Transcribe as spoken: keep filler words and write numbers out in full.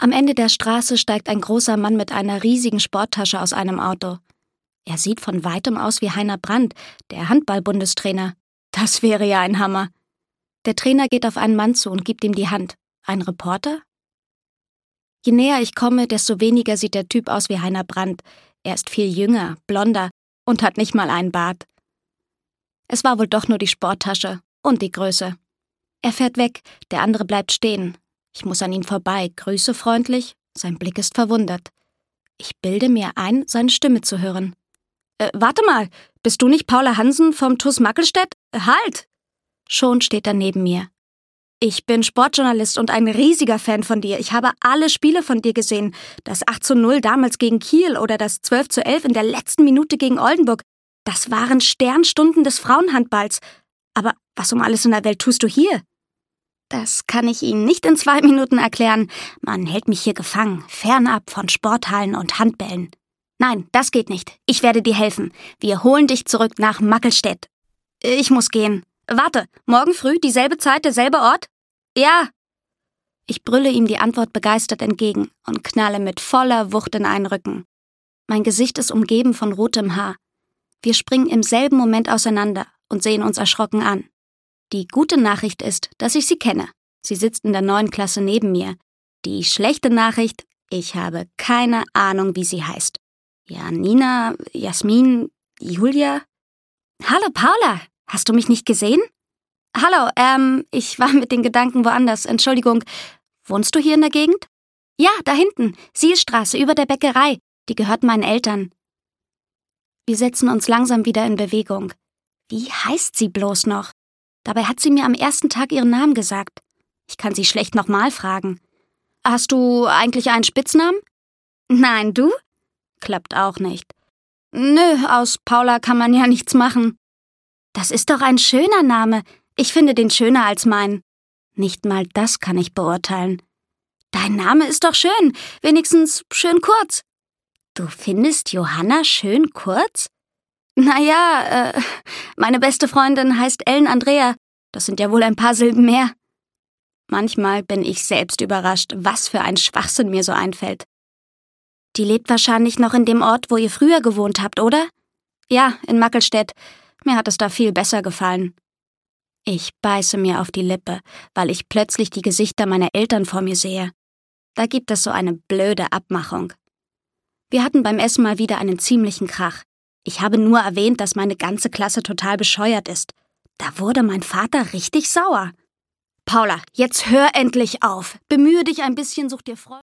Am Ende der Straße steigt ein großer Mann mit einer riesigen Sporttasche aus einem Auto. Er sieht von weitem aus wie Heiner Brandt, der Handball-Bundestrainer. Das wäre ja ein Hammer. Der Trainer geht auf einen Mann zu und gibt ihm die Hand. Ein Reporter? Je näher ich komme, desto weniger sieht der Typ aus wie Heiner Brandt. Er ist viel jünger, blonder und hat nicht mal einen Bart. Es war wohl doch nur die Sporttasche und die Größe. Er fährt weg, der andere bleibt stehen. Ich muss an ihn vorbei, grüße freundlich, sein Blick ist verwundert. Ich bilde mir ein, seine Stimme zu hören. Äh, warte mal, bist du nicht Paula Hansen vom T U S Mackelstedt? Halt! Schon steht er neben mir. Ich bin Sportjournalist und ein riesiger Fan von dir. Ich habe alle Spiele von dir gesehen. Das acht zu null damals gegen Kiel oder das zwölf zu elf in der letzten Minute gegen Oldenburg. Das waren Sternstunden des Frauenhandballs. Aber was um alles in der Welt tust du hier? Das kann ich Ihnen nicht in zwei Minuten erklären. Man hält mich hier gefangen, fernab von Sporthallen und Handbällen. Nein, das geht nicht. Ich werde dir helfen. Wir holen dich zurück nach Mackelstedt. Ich muss gehen. Warte, morgen früh, dieselbe Zeit, derselbe Ort? Ja. Ich brülle ihm die Antwort begeistert entgegen und knalle mit voller Wucht in einen Rücken. Mein Gesicht ist umgeben von rotem Haar. Wir springen im selben Moment auseinander und sehen uns erschrocken an. Die gute Nachricht ist, dass ich sie kenne. Sie sitzt in der neuen Klasse neben mir. Die schlechte Nachricht, ich habe keine Ahnung, wie sie heißt. Janina, Jasmin, Julia? Hallo Paula, hast du mich nicht gesehen? Hallo, ähm, ich war mit den Gedanken woanders, Entschuldigung. Wohnst du hier in der Gegend? Ja, da hinten, Sielstraße, über der Bäckerei. Die gehört meinen Eltern. Wir setzen uns langsam wieder in Bewegung. Wie heißt sie bloß noch? Dabei hat sie mir am ersten Tag ihren Namen gesagt. Ich kann sie schlecht nochmal fragen. Hast du eigentlich einen Spitznamen? Nein, du? Klappt auch nicht. Nö, aus Paula kann man ja nichts machen. Das ist doch ein schöner Name. Ich finde den schöner als meinen. Nicht mal das kann ich beurteilen. Dein Name ist doch schön, wenigstens schön kurz. Du findest Johanna schön kurz? Naja, äh, meine beste Freundin heißt Ellen Andrea. Das sind ja wohl ein paar Silben mehr. Manchmal bin ich selbst überrascht, was für ein Schwachsinn mir so einfällt. Die lebt wahrscheinlich noch in dem Ort, wo ihr früher gewohnt habt, oder? Ja, in Mackelstedt. Mir hat es da viel besser gefallen. Ich beiße mir auf die Lippe, weil ich plötzlich die Gesichter meiner Eltern vor mir sehe. Da gibt es so eine blöde Abmachung. Wir hatten beim Essen mal wieder einen ziemlichen Krach. Ich habe nur erwähnt, dass meine ganze Klasse total bescheuert ist. Da wurde mein Vater richtig sauer. Paula, jetzt hör endlich auf. Bemühe dich ein bisschen, such dir Freunde.